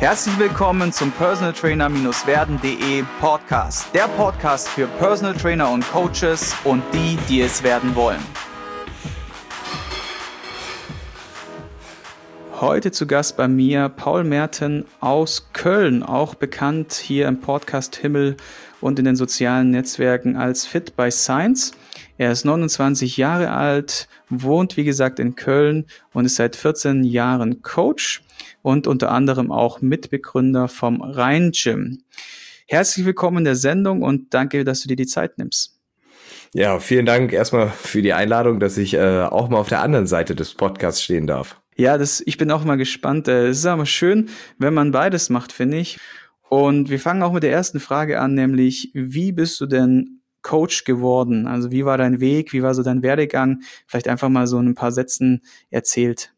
Herzlich willkommen zum Personal Trainer-werden.de Podcast. Der Podcast für Personal Trainer und Coaches und die, die es werden wollen. Heute zu Gast bei mir Paul Merten aus Köln, auch bekannt hier im Podcast Himmel und in den sozialen Netzwerken als Fit by Science. Er ist 29 Jahre alt, wohnt wie gesagt in Köln und ist seit 14 Jahren Coach und unter anderem auch Mitbegründer vom Rhein Gym. Herzlich willkommen in der Sendung und danke, dass du dir die Zeit nimmst. Ja, vielen Dank erstmal für die Einladung, dass ich auch mal auf der anderen Seite des Podcasts stehen darf. Ja, ich bin auch mal gespannt. Es ist aber schön, wenn man beides macht, finde ich. Und wir fangen auch mit der ersten Frage an, nämlich, wie bist du denn Coach geworden? Also wie war dein Weg, wie war so dein Werdegang? Vielleicht einfach mal so in ein paar Sätzen erzählt.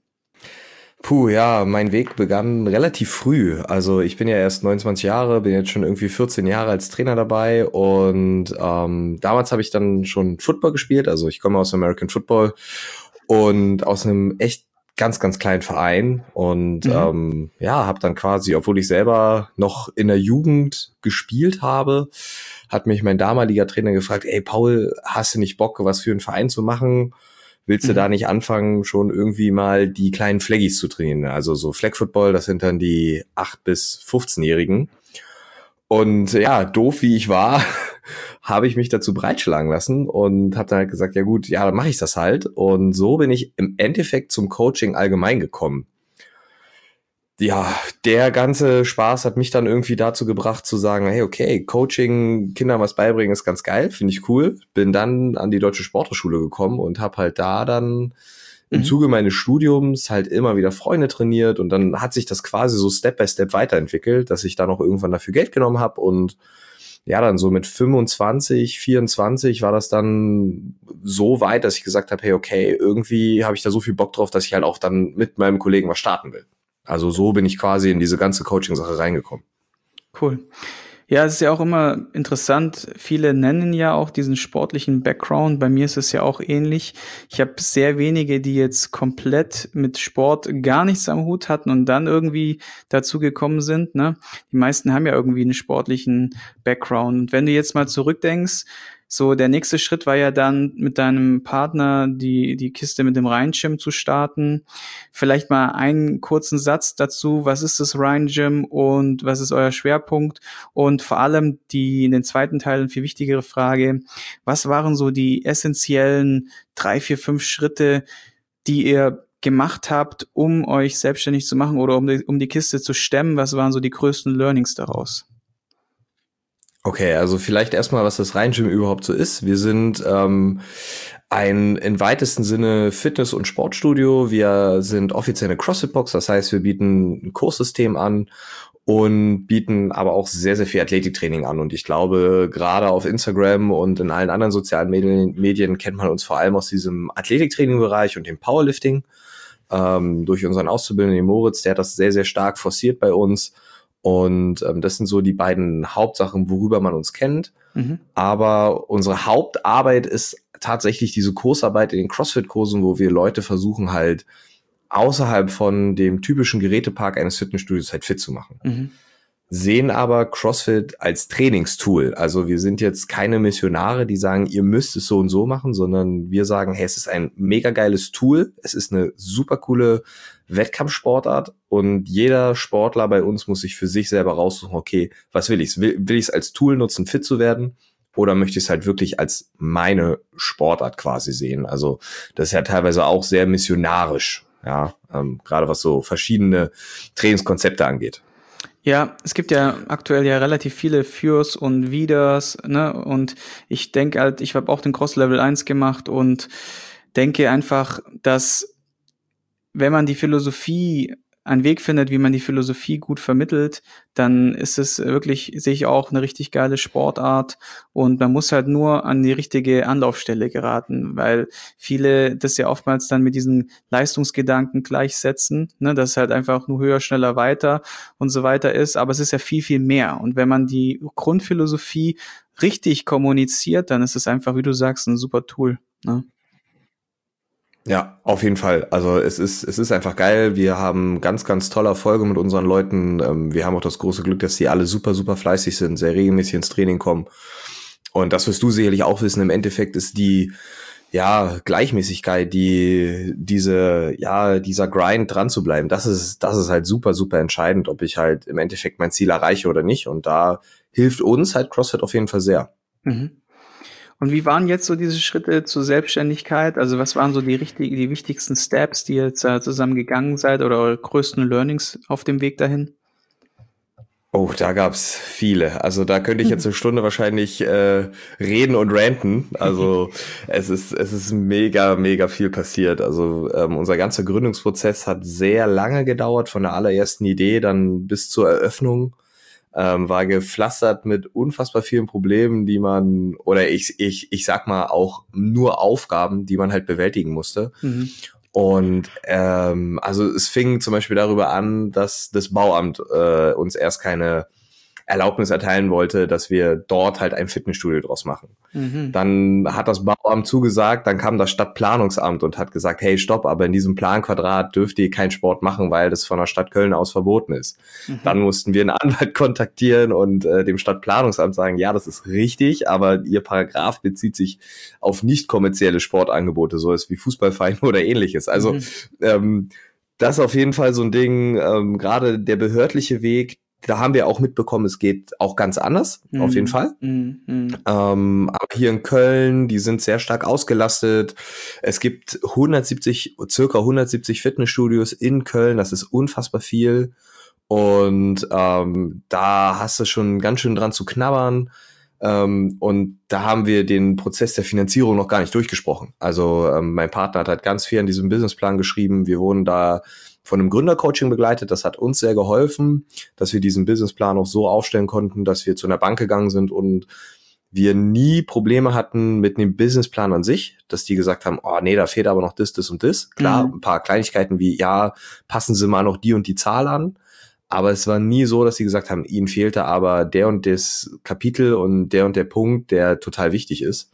Ja, mein Weg begann relativ früh. Also ich bin ja erst 29 Jahre, bin jetzt schon irgendwie 14 Jahre als Trainer dabei und damals habe ich dann schon Football gespielt. Also ich komme aus American Football und aus einem echt ganz, ganz kleinen Verein und habe dann quasi, obwohl ich selber noch in der Jugend gespielt habe, hat mich mein damaliger Trainer gefragt, ey Paul, hast du nicht Bock, was für einen Verein zu machen? Willst du da nicht anfangen, schon irgendwie mal die kleinen Flaggies zu trainieren? Also so Flag Football, das sind dann die 8- bis 15-Jährigen. Und ja, doof wie ich war, habe ich mich dazu breitschlagen lassen und habe dann halt gesagt, ja gut, ja, dann mache ich das halt. Und so bin ich im Endeffekt zum Coaching allgemein gekommen. Ja, der ganze Spaß hat mich dann irgendwie dazu gebracht zu sagen, hey, okay, Coaching, Kindern was beibringen ist ganz geil, finde ich cool. Bin dann an die Deutsche Sporthochschule gekommen und habe halt da dann im Zuge meines Studiums halt immer wieder Freunde trainiert und dann hat sich das quasi so Step by Step weiterentwickelt, dass ich dann auch irgendwann dafür Geld genommen habe und ja, dann so mit 25, 24 war das dann so weit, dass ich gesagt habe, hey, okay, irgendwie habe ich da so viel Bock drauf, dass ich halt auch dann mit meinem Kollegen was starten will. Also so bin ich quasi in diese ganze Coaching-Sache reingekommen. Cool. Ja, es ist ja auch immer interessant. Viele nennen ja auch diesen sportlichen Background. Bei mir ist es ja auch ähnlich. Ich habe sehr wenige, die jetzt komplett mit Sport gar nichts am Hut hatten und dann irgendwie dazu gekommen sind, ne? Die meisten haben ja irgendwie einen sportlichen Background. Und wenn du jetzt mal zurückdenkst, so der nächste Schritt war ja dann mit deinem Partner die Kiste mit dem Rhein Gym zu starten. Vielleicht mal einen kurzen Satz dazu. Was ist das Rhein Gym und was ist euer Schwerpunkt? Und vor allem in den zweiten Teil eine viel wichtigere Frage. Was waren so die essentiellen 3, 4, 5 Schritte, die ihr gemacht habt, um euch selbstständig zu machen oder um die Kiste zu stemmen? Was waren so die größten Learnings daraus? Okay, also vielleicht erstmal, was das Rhein Gym überhaupt so ist. Wir sind ein im weitesten Sinne Fitness- und Sportstudio. Wir sind offizielle CrossFit-Box, das heißt, wir bieten ein Kurssystem an und bieten aber auch sehr, sehr viel Athletiktraining an. Und ich glaube, gerade auf Instagram und in allen anderen sozialen Medien kennt man uns vor allem aus diesem Athletiktraining-Bereich und dem Powerlifting. Durch unseren Auszubildenden, den Moritz, der hat das sehr, sehr stark forciert bei uns. Und das sind so die beiden Hauptsachen, worüber man uns kennt. Aber unsere Hauptarbeit ist tatsächlich diese Kursarbeit in den CrossFit-Kursen, wo wir Leute versuchen halt außerhalb von dem typischen Gerätepark eines Fitnessstudios halt fit zu machen. Sehen aber CrossFit als Trainingstool. Also wir sind jetzt keine Missionare, die sagen, ihr müsst es so und so machen, sondern wir sagen, hey, es ist ein mega geiles Tool. Es ist eine super coole Wettkampfsportart und jeder Sportler bei uns muss sich für sich selber raussuchen, okay, was will ich? Will ich es als Tool nutzen, fit zu werden? Oder möchte ich es halt wirklich als meine Sportart quasi sehen? Also das ist ja teilweise auch sehr missionarisch, ja, gerade was so verschiedene Trainingskonzepte angeht. Ja, es gibt ja aktuell ja relativ viele Fürs und Widers, ne? Und ich denke halt, ich habe auch den Cross Level 1 gemacht und denke einfach, dass wenn man einen Weg findet, wie man die Philosophie gut vermittelt, dann ist es wirklich, sehe ich auch, eine richtig geile Sportart und man muss halt nur an die richtige Anlaufstelle geraten, weil viele das ja oftmals dann mit diesen Leistungsgedanken gleichsetzen, ne, dass es halt einfach nur höher, schneller, weiter und so weiter ist, aber es ist ja viel, viel mehr und wenn man die Grundphilosophie richtig kommuniziert, dann ist es einfach, wie du sagst, ein super Tool, ne? Ja, auf jeden Fall. Also es ist einfach geil. Wir haben ganz, ganz tolle Erfolge mit unseren Leuten. Wir haben auch das große Glück, dass die alle super, super fleißig sind, sehr regelmäßig ins Training kommen. Und das wirst du sicherlich auch wissen. Im Endeffekt ist die, ja, Gleichmäßigkeit, dieser Grind dran zu bleiben. Das ist halt super, super entscheidend, ob ich halt im Endeffekt mein Ziel erreiche oder nicht. Und da hilft uns halt CrossFit auf jeden Fall sehr. Mhm. Und wie waren jetzt so diese Schritte zur Selbstständigkeit? Also was waren so die wichtigsten Steps, die ihr jetzt zusammen gegangen seid oder eure größten Learnings auf dem Weg dahin? Oh, da gab's viele. Also da könnte ich jetzt eine Stunde wahrscheinlich reden und ranten. Also es ist mega, mega viel passiert. Also unser ganzer Gründungsprozess hat sehr lange gedauert, von der allerersten Idee dann bis zur Eröffnung. War gepflastert mit unfassbar vielen Problemen, die man, oder ich sag mal auch nur Aufgaben, die man halt bewältigen musste. Mhm. Und also es fing zum Beispiel darüber an, dass das Bauamt uns erst keine Erlaubnis erteilen wollte, dass wir dort halt ein Fitnessstudio draus machen. Mhm. Dann hat das Bauamt zugesagt, dann kam das Stadtplanungsamt und hat gesagt, hey, stopp, aber in diesem Planquadrat dürft ihr keinen Sport machen, weil das von der Stadt Köln aus verboten ist. Mhm. Dann mussten wir einen Anwalt kontaktieren und dem Stadtplanungsamt sagen, ja, das ist richtig, aber ihr Paragraph bezieht sich auf nicht kommerzielle Sportangebote, so ist wie Fußballvereine oder ähnliches. Also das ist auf jeden Fall so ein Ding, gerade der behördliche Weg, da haben wir auch mitbekommen, es geht auch ganz anders, auf jeden Fall. Aber hier in Köln, die sind sehr stark ausgelastet. Es gibt circa 170 Fitnessstudios in Köln, das ist unfassbar viel. Und da hast du schon ganz schön dran zu knabbern. Und da haben wir den Prozess der Finanzierung noch gar nicht durchgesprochen. Also mein Partner hat halt ganz viel an diesem Businessplan geschrieben. Wir wurden da von einem Gründercoaching begleitet. Das hat uns sehr geholfen, dass wir diesen Businessplan auch so aufstellen konnten, dass wir zu einer Bank gegangen sind und wir nie Probleme hatten mit dem Businessplan an sich, dass die gesagt haben, oh nee, da fehlt aber noch das und das. Klar, ein paar Kleinigkeiten wie, ja, passen Sie mal noch die und die Zahl an. Aber es war nie so, dass sie gesagt haben, ihnen fehlte aber der und das Kapitel und der Punkt, der total wichtig ist.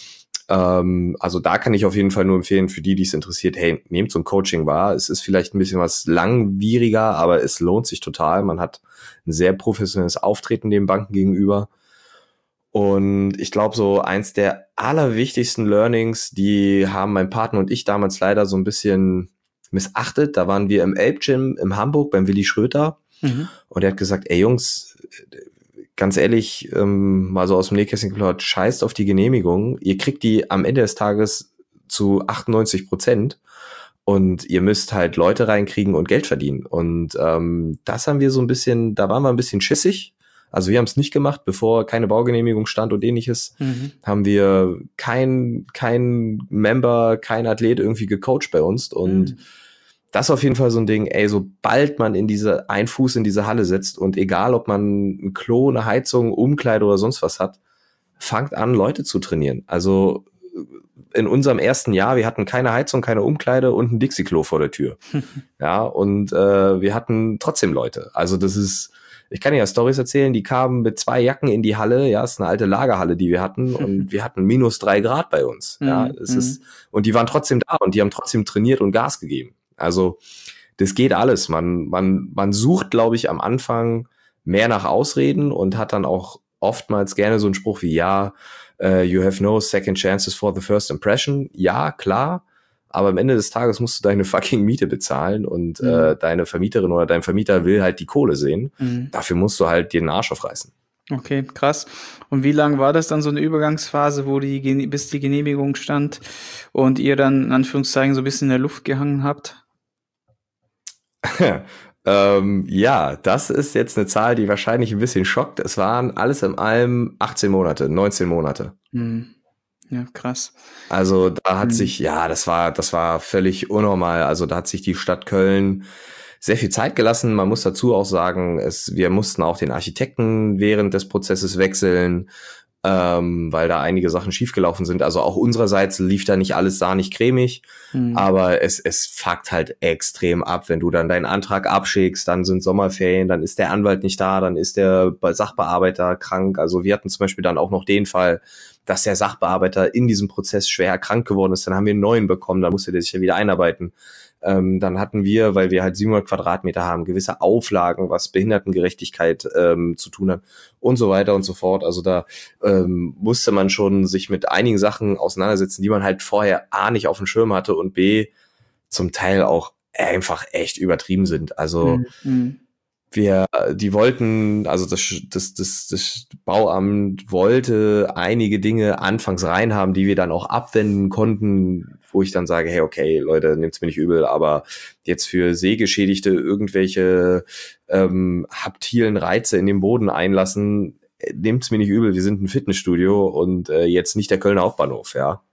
Also da kann ich auf jeden Fall nur empfehlen, für die es interessiert, hey, nehmt so ein Coaching wahr. Es ist vielleicht ein bisschen was langwieriger, aber es lohnt sich total. Man hat ein sehr professionelles Auftreten den Banken gegenüber. Und ich glaube, so eins der allerwichtigsten Learnings, die haben mein Partner und ich damals leider so ein bisschen missachtet. Da waren wir im Elb Gym in Hamburg beim Willi Schröter. Und er hat gesagt, ey Jungs, ganz ehrlich, mal so aus dem Nähkästchen geplaudert, scheißt auf die Genehmigung. Ihr kriegt die am Ende des Tages zu 98% und ihr müsst halt Leute reinkriegen und Geld verdienen. Und das haben wir so ein bisschen, da waren wir ein bisschen schissig. Also wir haben es nicht gemacht, bevor keine Baugenehmigung stand und ähnliches, haben wir kein Member, kein Athlet irgendwie gecoacht bei uns. Und das ist auf jeden Fall so ein Ding, ey, sobald man einen Fuß in diese Halle setzt und egal, ob man ein Klo, eine Heizung, Umkleide oder sonst was hat, fangt an, Leute zu trainieren. Also in unserem ersten Jahr, wir hatten keine Heizung, keine Umkleide und ein Dixie-Klo vor der Tür. Ja, und wir hatten trotzdem Leute. Also das ist, ich kann dir ja Storys erzählen, die kamen mit 2 Jacken in die Halle, ja, ist eine alte Lagerhalle, die wir hatten, und wir hatten -3 Grad bei uns. Ja, es ist, und die waren trotzdem da und die haben trotzdem trainiert und Gas gegeben. Also das geht alles. Man sucht, glaube ich, am Anfang mehr nach Ausreden und hat dann auch oftmals gerne so einen Spruch wie, ja, you have no second chances for the first impression. Ja, klar, aber am Ende des Tages musst du deine fucking Miete bezahlen und deine Vermieterin oder dein Vermieter will halt die Kohle sehen. Dafür musst du halt dir den Arsch aufreißen. Okay, krass. Und wie lang war das dann so eine Übergangsphase, wo bis die Genehmigung stand und ihr dann in Anführungszeichen so ein bisschen in der Luft gehangen habt? Ja, das ist jetzt eine Zahl, die wahrscheinlich ein bisschen schockt. Es waren alles in allem 18 Monate, 19 Monate. Ja, krass. Also da hat sich, ja, das war völlig unnormal. Also da hat sich die Stadt Köln sehr viel Zeit gelassen. Man muss dazu auch sagen, wir mussten auch den Architekten während des Prozesses wechseln. weil da einige Sachen schiefgelaufen sind. Also auch unsererseits lief da nicht alles sahnig cremig, aber es fuckt halt extrem ab, wenn du dann deinen Antrag abschickst, dann sind Sommerferien, dann ist der Anwalt nicht da, dann ist der Sachbearbeiter krank. Also wir hatten zum Beispiel dann auch noch den Fall, dass der Sachbearbeiter in diesem Prozess schwer krank geworden ist. Dann haben wir einen neuen bekommen, da musste der sich ja wieder einarbeiten. Dann hatten wir, weil wir halt 700 Quadratmeter haben, gewisse Auflagen, was Behindertengerechtigkeit zu tun hat und so weiter und so fort. Also da musste man schon sich mit einigen Sachen auseinandersetzen, die man halt vorher A, nicht auf dem Schirm hatte und B, zum Teil auch einfach echt übertrieben sind. Also die wollten, also das Bauamt wollte einige Dinge anfangs reinhaben, die wir dann auch abwenden konnten, wo ich dann sage, hey, okay, Leute, nehmt's mir nicht übel, aber jetzt für Sehgeschädigte irgendwelche haptilen Reize in den Boden einlassen, nehmt's mir nicht übel, wir sind ein Fitnessstudio und jetzt nicht der Kölner Hauptbahnhof, ja.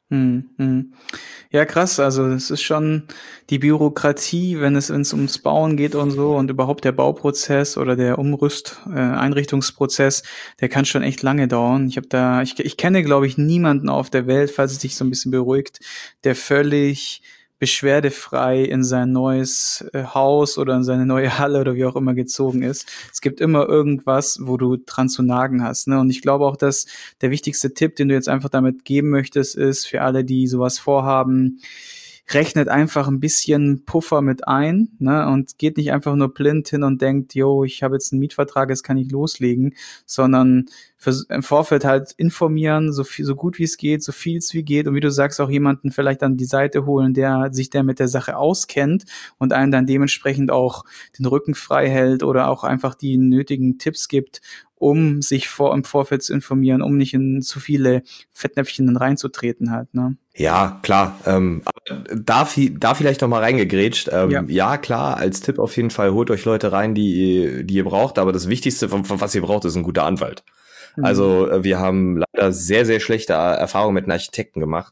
Ja, krass. Also es ist schon die Bürokratie, wenn es ums Bauen geht und so und überhaupt der Bauprozess oder der Einrichtungsprozess, der kann schon echt lange dauern. Ich kenne, glaube ich, niemanden auf der Welt, falls es dich so ein bisschen beruhigt, der völlig beschwerdefrei in sein neues Haus oder in seine neue Halle oder wie auch immer gezogen ist. Es gibt immer irgendwas, wo du dran zu nagen hast, ne? Und ich glaube auch, dass der wichtigste Tipp, den du jetzt einfach damit geben möchtest, ist für alle, die sowas vorhaben, rechnet einfach ein bisschen Puffer mit ein, ne, und geht nicht einfach nur blind hin und denkt, yo, ich habe jetzt einen Mietvertrag, jetzt kann ich loslegen, sondern im Vorfeld halt informieren, so gut wie es geht, so viel es wie geht und wie du sagst, auch jemanden vielleicht an die Seite holen, der mit der Sache auskennt und einen dann dementsprechend auch den Rücken frei hält oder auch einfach die nötigen Tipps gibt, um sich im Vorfeld zu informieren, um nicht in zu viele Fettnäpfchen dann reinzutreten halt, ne? Ja, klar. Aber da vielleicht noch mal reingegrätscht. Ja, klar, als Tipp auf jeden Fall, holt euch Leute rein, die ihr braucht. Aber das Wichtigste, was ihr braucht, ist ein guter Anwalt. Also wir haben leider sehr, sehr schlechte Erfahrungen mit einem Architekten gemacht.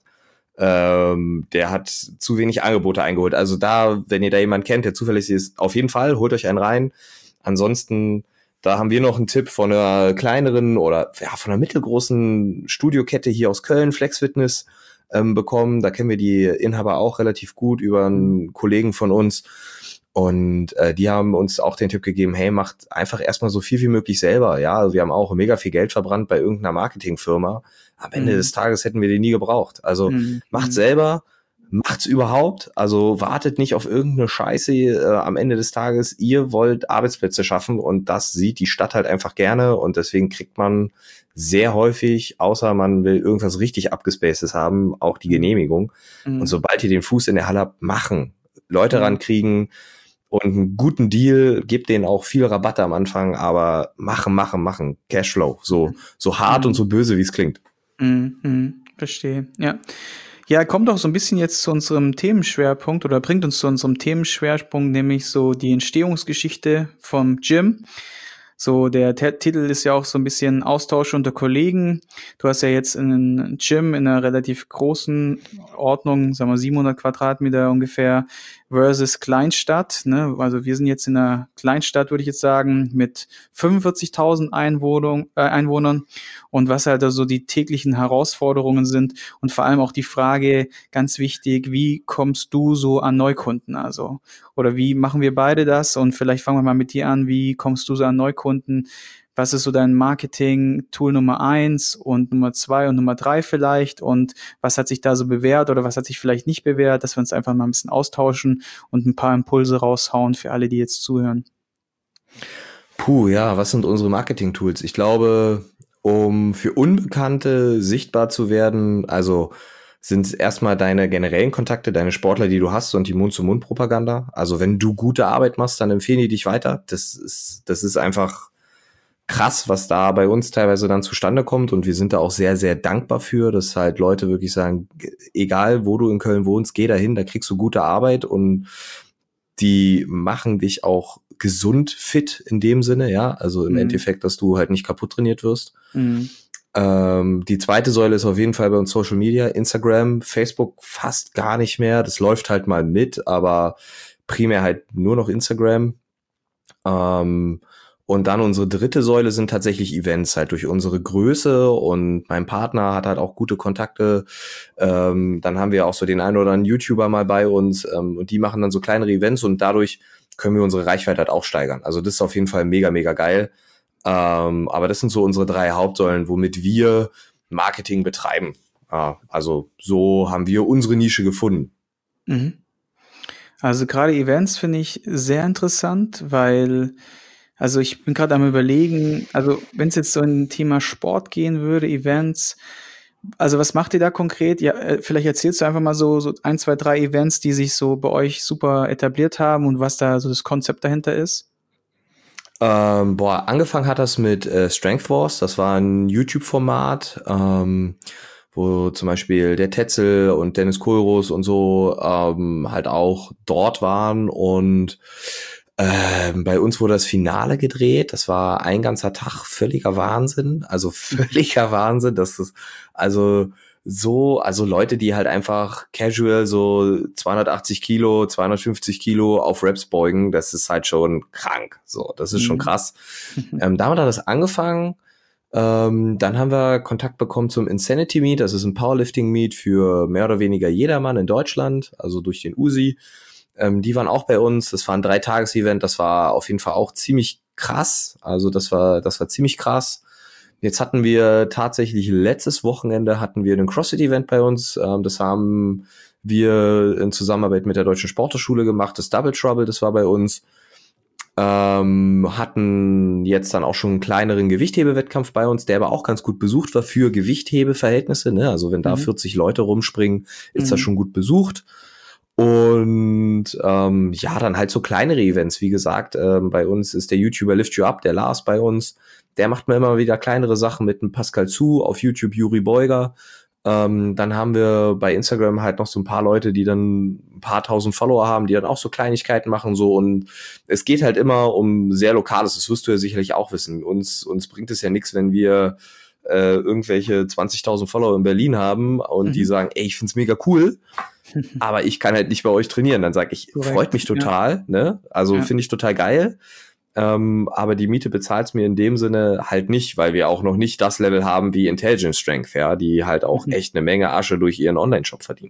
Der hat zu wenig Angebote eingeholt. Also da, wenn ihr da jemanden kennt, der zuverlässig ist, auf jeden Fall, holt euch einen rein. Ansonsten, da haben wir noch einen Tipp von einer kleineren oder ja, von einer mittelgroßen Studiokette hier aus Köln, Flex Fitness, bekommen. Da kennen wir die Inhaber auch relativ gut über einen Kollegen von uns. Und die haben uns auch den Tipp gegeben, hey, macht einfach erstmal so viel wie möglich selber. Ja, also wir haben auch mega viel Geld verbrannt bei irgendeiner Marketingfirma. Am Ende des Tages hätten wir den nie gebraucht. Also macht selber, macht's überhaupt. Also wartet nicht auf irgendeine Scheiße. Am Ende des Tages, ihr wollt Arbeitsplätze schaffen und das sieht die Stadt halt einfach gerne und deswegen kriegt man sehr häufig, außer man will irgendwas richtig abgespacedes haben, auch die Genehmigung. Und sobald ihr den Fuß in der Halle habt, machen. Leute rankriegen und einen guten Deal, gebt denen auch viel Rabatte am Anfang, aber machen. Cashflow. So hart und so böse, wie es klingt. Verstehe, ja. Ja, kommt auch so ein bisschen jetzt zu unserem Themenschwerpunkt oder bringt uns zu unserem Themenschwerpunkt, nämlich so die Entstehungsgeschichte vom Gym. So, der Titel ist ja auch so ein bisschen Austausch unter Kollegen. Du hast ja jetzt ein Gym in einer relativ großen Ordnung, sagen wir 700 Quadratmeter ungefähr, versus Kleinstadt, ne? Also wir sind jetzt in einer Kleinstadt, würde ich jetzt sagen, mit 45.000 Einwohnern und was halt also die täglichen Herausforderungen sind und vor allem auch die Frage, ganz wichtig, wie kommst du so an Neukunden? Also, oder wie machen wir beide das? Und vielleicht fangen wir mal mit dir an, wie kommst du so an Neukunden? Was ist so dein Marketing-Tool Nummer 1 und Nummer 2 und Nummer 3 vielleicht? Und was hat sich da so bewährt oder was hat sich vielleicht nicht bewährt, dass wir uns einfach mal ein bisschen austauschen und ein paar Impulse raushauen für alle, die jetzt zuhören? Ja, was sind unsere Marketing-Tools? Ich glaube, um für Unbekannte sichtbar zu werden, also sind es erstmal deine generellen Kontakte, deine Sportler, die du hast und die Mund-zu-Mund-Propaganda. Also wenn du gute Arbeit machst, dann empfehlen die dich weiter. Das ist einfach krass, was da bei uns teilweise dann zustande kommt und wir sind da auch sehr, sehr dankbar für, dass halt Leute wirklich sagen, egal wo du in Köln wohnst, geh dahin, da kriegst du gute Arbeit und die machen dich auch gesund fit in dem Sinne, ja, also im Endeffekt, dass du halt nicht kaputt trainiert wirst. Die zweite Säule ist auf jeden Fall bei uns Social Media, Instagram, Facebook fast gar nicht mehr, das läuft halt mal mit, aber primär halt nur noch Instagram. Und dann unsere dritte Säule sind tatsächlich Events, halt durch unsere Größe, und mein Partner hat halt auch gute Kontakte. Dann haben wir auch so den einen oder anderen YouTuber mal bei uns, und die machen dann so kleinere Events, und dadurch können wir unsere Reichweite halt auch steigern. Also das ist auf jeden Fall mega, mega geil. Aber das sind so unsere 3 Hauptsäulen, womit wir Marketing betreiben. Also so haben wir unsere Nische gefunden. Mhm. Also gerade Events finde ich sehr interessant, weil, also ich bin gerade am Überlegen, also wenn es jetzt so in Thema Sport gehen würde, Events, also was macht ihr da konkret? Ja, vielleicht erzählst du einfach mal so ein, zwei, drei Events, die sich so bei euch super etabliert haben und was da so das Konzept dahinter ist. Angefangen hat das mit Strength Wars. Das war ein YouTube-Format, wo zum Beispiel der Tetzel und Dennis Kohlroos und so halt auch dort waren. Und bei uns wurde das Finale gedreht. Das war ein ganzer Tag, völliger Wahnsinn. Also völliger Wahnsinn. Das ist also also Leute, die halt einfach casual so 280 Kilo, 250 Kilo auf Reps beugen, das ist halt schon krank. So, das ist schon krass. Damit hat das angefangen. Dann haben wir Kontakt bekommen zum Insanity Meet. Das ist ein Powerlifting Meet für mehr oder weniger jedermann in Deutschland, also durch den USI. Die waren auch bei uns. Das war ein 3-Tages-Event. Das war auf jeden Fall auch ziemlich krass. Also das war ziemlich krass. Jetzt hatten wir tatsächlich letztes Wochenende hatten wir ein CrossFit-Event bei uns. Das haben wir in Zusammenarbeit mit der Deutschen Sporthochschule gemacht. Das Double Trouble, das war bei uns. Hatten jetzt dann auch schon einen kleineren Gewichthebewettkampf bei uns, der aber auch ganz gut besucht war für Gewichthebeverhältnisse. Ne? Also wenn da 40 Leute rumspringen, ist das schon gut besucht. Und dann halt so kleinere Events. Wie gesagt, bei uns ist der YouTuber Lift You Up, der Lars bei uns. Der macht mir immer wieder kleinere Sachen mit dem Pascal Zu, auf YouTube Juri Beuger. Dann haben wir bei Instagram halt noch so ein paar Leute, die dann ein paar tausend Follower haben, die dann auch so Kleinigkeiten machen so. Und es geht halt immer um sehr Lokales. Das wirst du ja sicherlich auch wissen. Uns bringt es ja nichts, wenn wir irgendwelche 20.000 Follower in Berlin haben und die sagen, ey, ich find's mega cool, aber ich kann halt nicht bei euch trainieren. Dann sage ich, freut mich total, ne? Also finde ich total geil. Aber die Miete bezahlt's mir in dem Sinne halt nicht, weil wir auch noch nicht das Level haben wie Intelligence Strength, ja, die halt auch echt eine Menge Asche durch ihren Online-Shop verdienen.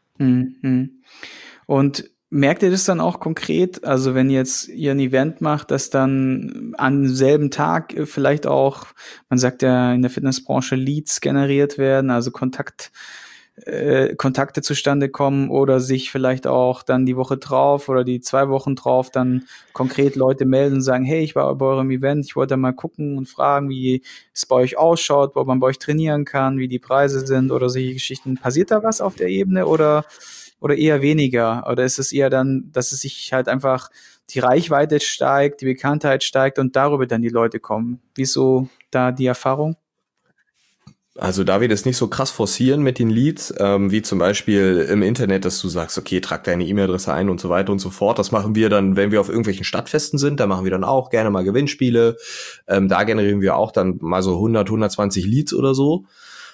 Und merkt ihr das dann auch konkret? Also wenn jetzt ihr ein Event macht, dass dann am selben Tag vielleicht auch, man sagt ja in der Fitnessbranche, Leads generiert werden, also Kontakte zustande kommen oder sich vielleicht auch dann die Woche drauf oder die 2 Wochen drauf dann konkret Leute melden und sagen, hey, ich war bei eurem Event, ich wollte mal gucken und fragen, wie es bei euch ausschaut, wo man bei euch trainieren kann, wie die Preise sind oder solche Geschichten. Passiert da was auf der Ebene oder eher weniger? Oder ist es eher dann, dass es sich halt einfach die Reichweite steigt, die Bekanntheit steigt und darüber dann die Leute kommen? Wieso da die Erfahrung? Also da wir das nicht so krass forcieren mit den Leads, wie zum Beispiel im Internet, dass du sagst, okay, trag deine E-Mail-Adresse ein und so weiter und so fort. Das machen wir dann, wenn wir auf irgendwelchen Stadtfesten sind, da machen wir dann auch gerne mal Gewinnspiele. Da generieren wir auch dann mal so 100, 120 Leads oder so.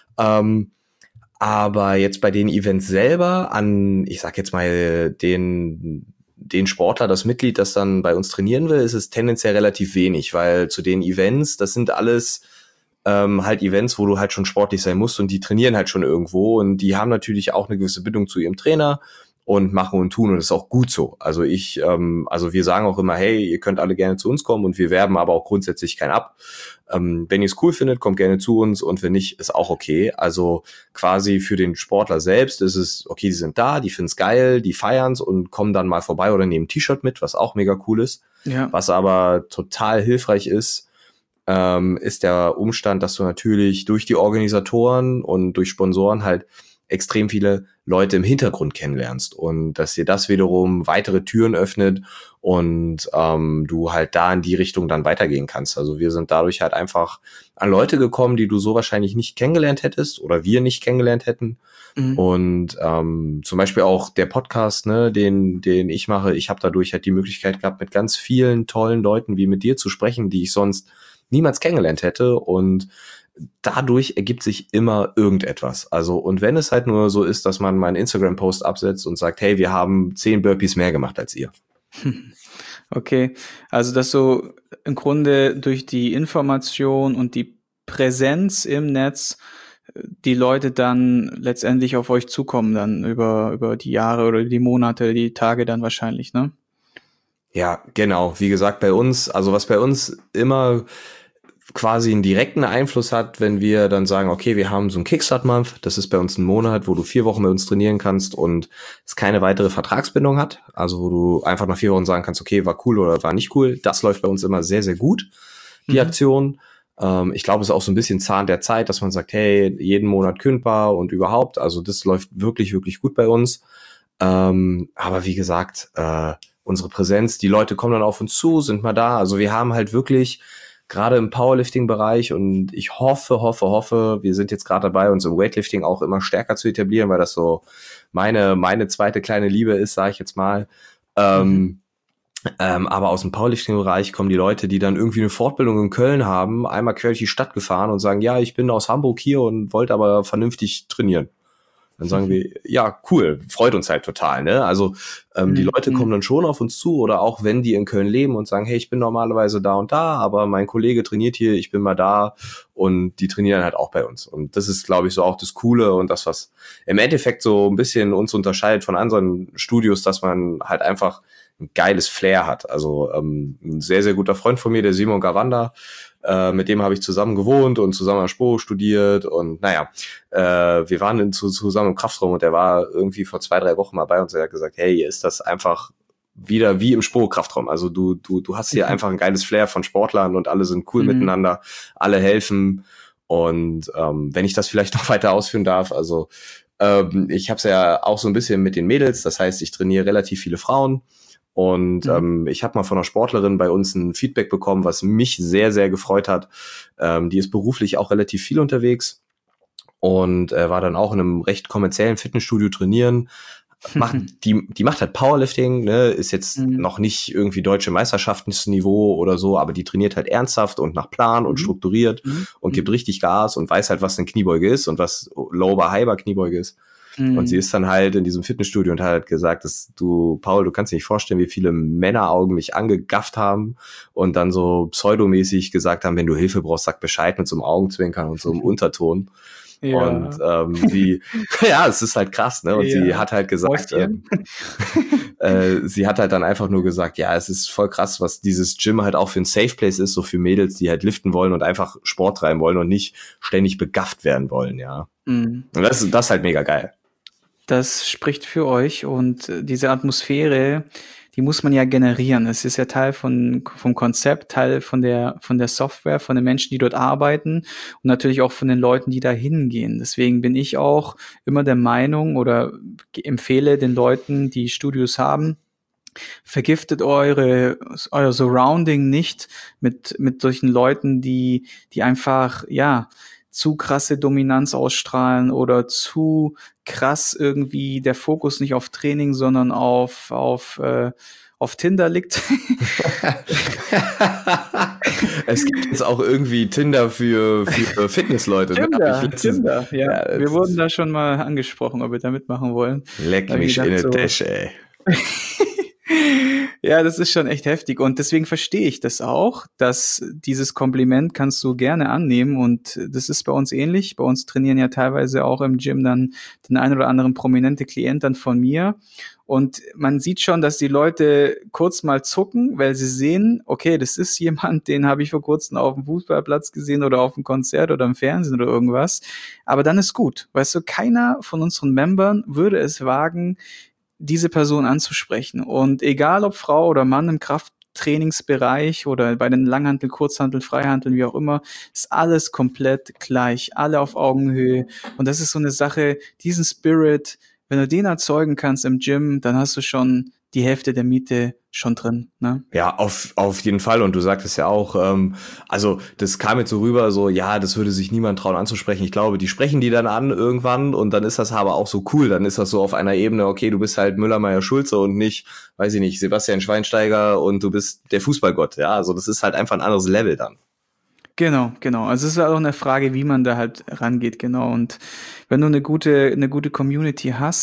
Aber jetzt bei den Events selber ich sag jetzt mal, den Sportler, das Mitglied, das dann bei uns trainieren will, ist es tendenziell relativ wenig, weil zu den Events, das sind alles halt Events, wo du halt schon sportlich sein musst und die trainieren halt schon irgendwo und die haben natürlich auch eine gewisse Bindung zu ihrem Trainer und machen und tun und das ist auch gut so. Also wir sagen auch immer, hey, ihr könnt alle gerne zu uns kommen und wir werben aber auch grundsätzlich keinen ab. Wenn ihr es cool findet, kommt gerne zu uns und wenn nicht, ist auch okay. Also quasi für den Sportler selbst ist es, okay, die sind da, die finden es geil, die feiern's und kommen dann mal vorbei oder nehmen ein T-Shirt mit, was auch mega cool ist. Ja. Was aber total hilfreich ist der Umstand, dass du natürlich durch die Organisatoren und durch Sponsoren halt extrem viele Leute im Hintergrund kennenlernst und dass dir das wiederum weitere Türen öffnet und du halt da in die Richtung dann weitergehen kannst. Also wir sind dadurch halt einfach an Leute gekommen, die du so wahrscheinlich nicht kennengelernt hättest oder wir nicht kennengelernt hätten. Und zum Beispiel auch der Podcast, ne, den ich mache, ich habe dadurch halt die Möglichkeit gehabt, mit ganz vielen tollen Leuten wie mit dir zu sprechen, die ich sonst niemals kennengelernt hätte und dadurch ergibt sich immer irgendetwas. Also, und wenn es halt nur so ist, dass man mal einen Instagram-Post absetzt und sagt, hey, wir haben 10 Burpees mehr gemacht als ihr. Okay, also dass so im Grunde durch die Information und die Präsenz im Netz die Leute dann letztendlich auf euch zukommen, dann über die Jahre oder die Monate, die Tage dann wahrscheinlich, ne? Ja, genau. Wie gesagt, bei uns, also was bei uns immer quasi einen direkten Einfluss hat, wenn wir dann sagen, okay, wir haben so einen Kickstart-Month, das ist bei uns ein Monat, wo du 4 Wochen mit uns trainieren kannst und es keine weitere Vertragsbindung hat, also wo du einfach nach 4 Wochen sagen kannst, okay, war cool oder war nicht cool. Das läuft bei uns immer sehr, sehr gut, die Mhm. Aktion. Ich glaube, es ist auch so ein bisschen Zahn der Zeit, dass man sagt, hey, jeden Monat kündbar und überhaupt, also das läuft wirklich, wirklich gut bei uns. Aber wie gesagt, unsere Präsenz, die Leute kommen dann auf uns zu, sind mal da. Also wir haben halt wirklich gerade im Powerlifting-Bereich und ich hoffe, wir sind jetzt gerade dabei, uns im Weightlifting auch immer stärker zu etablieren, weil das so meine zweite kleine Liebe ist, sage ich jetzt mal. Mhm. Aber aus dem Powerlifting-Bereich kommen die Leute, die dann irgendwie eine Fortbildung in Köln haben, einmal quer durch die Stadt gefahren und sagen, ja, ich bin aus Hamburg hier und wollte aber vernünftig trainieren. Dann sagen wir, ja, cool, freut uns halt total, ne? Also die Mhm. Leute kommen Mhm. dann schon auf uns zu oder auch wenn die in Köln leben und sagen, hey, ich bin normalerweise da und da, aber mein Kollege trainiert hier, ich bin mal da und die trainieren halt auch bei uns. Und das ist, glaube ich, so auch das Coole und das, was im Endeffekt so ein bisschen uns unterscheidet von anderen Studios, dass man halt einfach ein geiles Flair hat. Also ein sehr, sehr guter Freund von mir, der Simon Gawanda, mit dem habe ich zusammen gewohnt und zusammen an Spo studiert und naja, wir waren zusammen im Kraftraum und der war irgendwie vor 2, 3 Wochen mal bei uns und er hat gesagt, hey, hier ist das einfach wieder wie im Spo-Kraftraum. Also du hast hier Mhm. einfach ein geiles Flair von Sportlern und alle sind cool Mhm. miteinander, alle helfen und wenn ich das vielleicht noch weiter ausführen darf, also ich habe es ja auch so ein bisschen mit den Mädels, das heißt, ich trainiere relativ viele Frauen und Mhm. ich habe mal von einer Sportlerin bei uns ein Feedback bekommen, was mich sehr, sehr gefreut hat. Die ist beruflich auch relativ viel unterwegs und war dann auch in einem recht kommerziellen Fitnessstudio trainieren. Die macht halt Powerlifting, ne, ist jetzt Mhm. noch nicht irgendwie deutsche Meisterschaftsniveau oder so, aber die trainiert halt ernsthaft und nach Plan und Mhm. strukturiert Mhm. und gibt Mhm. richtig Gas und weiß halt, was eine Kniebeuge ist und was Lower High Bar Kniebeuge ist. Und sie Mhm. ist dann halt in diesem Fitnessstudio und hat halt gesagt, dass Paul, du kannst dir nicht vorstellen, wie viele Männeraugen mich angegafft haben und dann so pseudomäßig gesagt haben, wenn du Hilfe brauchst, sag Bescheid mit so einem Augenzwinkern und so einem Unterton. Und Ja, sie, ja, es ist halt krass, ne? Und sie ja. hat halt gesagt, Mäuschen. sie hat halt dann einfach nur gesagt, ja, es ist voll krass, was dieses Gym halt auch für ein Safe Place ist, so für Mädels, die halt liften wollen und einfach Sport treiben wollen und nicht ständig begafft werden wollen, ja. Mhm. Und das ist halt mega geil. Das spricht für euch und diese Atmosphäre, die muss man ja generieren. Es ist ja Teil vom Konzept, Teil von der Software, von den Menschen, die dort arbeiten und natürlich auch von den Leuten, die da hingehen. Deswegen bin ich auch immer der Meinung oder empfehle den Leuten, die Studios haben, vergiftet euer Surrounding nicht mit solchen Leuten, die einfach, ja, zu krasse Dominanz ausstrahlen oder zu krass irgendwie der Fokus nicht auf Training, sondern auf Tinder liegt. Es gibt jetzt auch irgendwie Tinder für Fitnessleute, ne? Hab ich letztens, Tinder, ja. ja, Wir wurden da schon mal angesprochen, ob wir da mitmachen wollen. leck Da habe ich mich in gedacht den so, Dash, ey. ja, das ist schon echt heftig und deswegen verstehe ich das auch, dass dieses Kompliment kannst du gerne annehmen und das ist bei uns ähnlich. Bei uns trainieren ja teilweise auch im Gym dann den ein oder anderen prominente Klient dann von mir und man sieht schon, dass die Leute kurz mal zucken, weil sie sehen, okay, das ist jemand, den habe ich vor kurzem auf dem Fußballplatz gesehen oder auf dem Konzert oder im Fernsehen oder irgendwas. Aber dann ist gut. Weißt du, keiner von unseren Membern würde es wagen, diese Person anzusprechen. Und egal ob Frau oder Mann im Krafttrainingsbereich oder bei den Langhantel, Kurzhantel, Freihanteln, wie auch immer, ist alles komplett gleich, alle auf Augenhöhe. Und das ist so eine Sache, diesen Spirit, wenn du den erzeugen kannst im Gym, dann hast du schon die Hälfte der Miete schon drin, ne? Ja, auf jeden Fall. Und du sagtest ja auch, also das kam jetzt so rüber, so, ja, das würde sich niemand trauen anzusprechen. Ich glaube, die sprechen die dann an irgendwann und dann ist das aber auch so cool. Dann ist das so auf einer Ebene, okay, du bist halt Müller, Meyer, Schulze und nicht, weiß ich nicht, Sebastian Schweinsteiger und du bist der Fußballgott. Ja, also das ist halt einfach ein anderes Level dann. Genau, genau. Also es ist auch eine Frage, wie man da halt rangeht, genau. Und wenn du eine gute Community hast,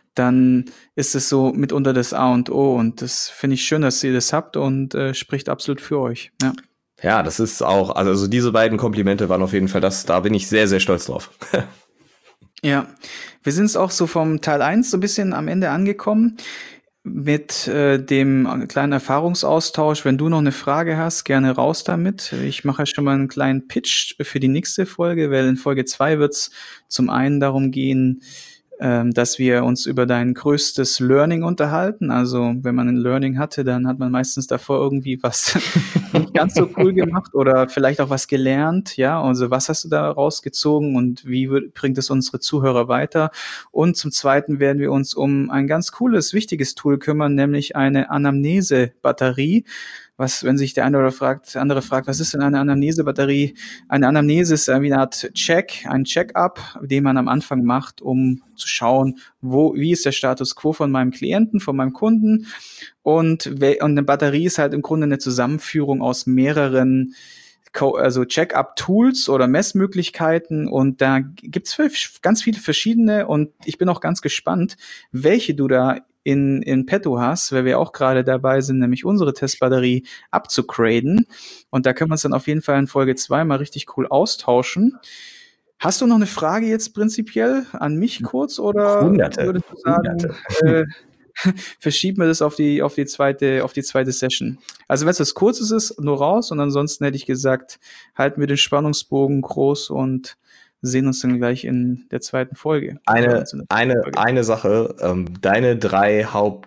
dann ist es so mitunter das A und O. Und das finde ich schön, dass ihr das habt und spricht absolut für euch. Ja. Ja, das ist auch, also diese beiden Komplimente waren auf jeden Fall da bin ich sehr, sehr stolz drauf. Ja, wir sind jetzt auch so vom Teil 1 so ein bisschen am Ende angekommen mit dem kleinen Erfahrungsaustausch. Wenn du noch eine Frage hast, gerne raus damit. Ich mache schon mal einen kleinen Pitch für die nächste Folge, weil in Folge 2 wird es zum einen darum gehen, dass wir uns über dein größtes Learning unterhalten. Also wenn man ein Learning hatte, dann hat man meistens davor irgendwie was nicht ganz so cool gemacht oder vielleicht auch was gelernt. Ja, also was hast du da rausgezogen und wie bringt es unsere Zuhörer weiter? Und zum Zweiten werden wir uns um ein ganz cooles, wichtiges Tool kümmern, nämlich eine Anamnese-Batterie. Was, wenn sich der andere fragt, was ist denn eine Anamnese-Batterie? Eine Anamnese ist wie eine Art ein Check-up, den man am Anfang macht, um zu schauen, wie ist der Status quo von meinem Klienten, von meinem Kunden. Und eine Batterie ist halt im Grunde eine Zusammenführung aus mehreren Check-up-Tools oder Messmöglichkeiten, und da gibt's ganz viele verschiedene, und ich bin auch ganz gespannt, welche du da in petto hast, weil wir auch gerade dabei sind, nämlich unsere Testbatterie abzugraden, und da können wir uns dann auf jeden Fall in Folge 2 mal richtig cool austauschen. Hast du noch eine Frage jetzt prinzipiell an mich kurz, oder würdest du sagen, verschieben wir das auf die zweite Session? Also wenn es was Kurzes ist, nur raus, und ansonsten hätte ich gesagt, halten wir den Spannungsbogen groß und sehen uns dann gleich in der zweiten Folge. Eine Sache, deine 3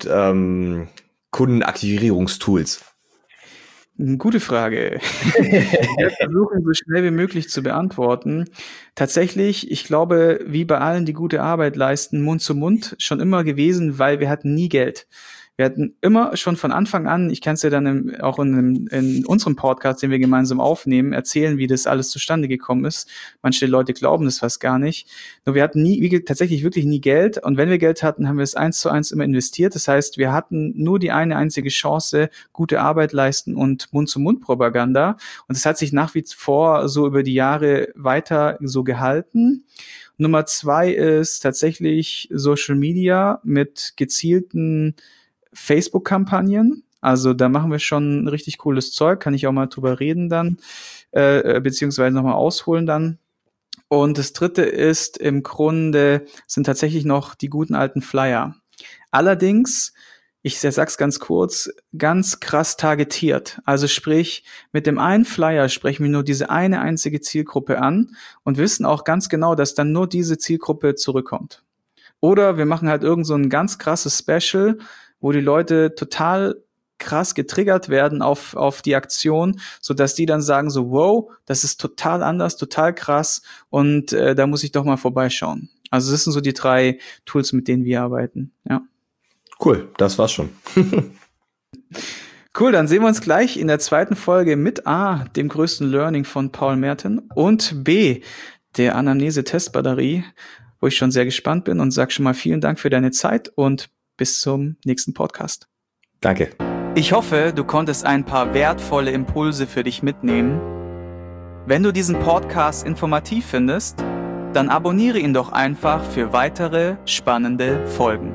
Kundenaktivierungstools. Gute Frage. Ich werde versuchen, so schnell wie möglich zu beantworten. Tatsächlich, ich glaube, wie bei allen, die gute Arbeit leisten, Mund zu Mund schon immer gewesen, weil wir hatten nie Geld. Wir hatten immer schon von Anfang an, ich kann es ja dann auch in unserem Podcast, den wir gemeinsam aufnehmen, erzählen, wie das alles zustande gekommen ist. Manche Leute glauben das fast gar nicht. Nur wir hatten tatsächlich wirklich nie Geld. Und wenn wir Geld hatten, haben wir es 1:1 immer investiert. Das heißt, wir hatten nur die eine einzige Chance, gute Arbeit leisten und Mund-zu-Mund-Propaganda. Und das hat sich nach wie vor so über die Jahre weiter so gehalten. Nummer 2 ist tatsächlich Social Media mit gezielten Facebook-Kampagnen. Also da machen wir schon richtig cooles Zeug, kann ich auch mal drüber reden dann, beziehungsweise nochmal ausholen dann. Und das 3. ist im Grunde, sind tatsächlich noch die guten alten Flyer. Allerdings, ich sag's ganz kurz, ganz krass targetiert. Also sprich, mit dem einen Flyer sprechen wir nur diese eine einzige Zielgruppe an und wissen auch ganz genau, dass dann nur diese Zielgruppe zurückkommt. Oder wir machen halt irgend so ein ganz krasses Special, wo die Leute total krass getriggert werden auf die Aktion, sodass die dann sagen so, wow, das ist total anders, total krass, und da muss ich doch mal vorbeischauen. Also das sind so die 3 Tools, mit denen wir arbeiten. Ja. Cool, das war's schon. Cool, dann sehen wir uns gleich in der zweiten Folge mit A, dem größten Learning von Paul Merten, und B, der Anamnese-Testbatterie, wo ich schon sehr gespannt bin, und sag schon mal vielen Dank für deine Zeit und bis zum nächsten Podcast. Danke. Ich hoffe, du konntest ein paar wertvolle Impulse für dich mitnehmen. Wenn du diesen Podcast informativ findest, dann abonniere ihn doch einfach für weitere spannende Folgen.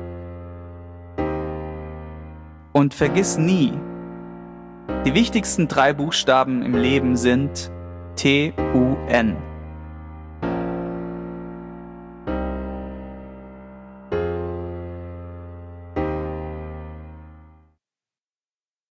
Und vergiss nie, die wichtigsten 3 Buchstaben im Leben sind TUN.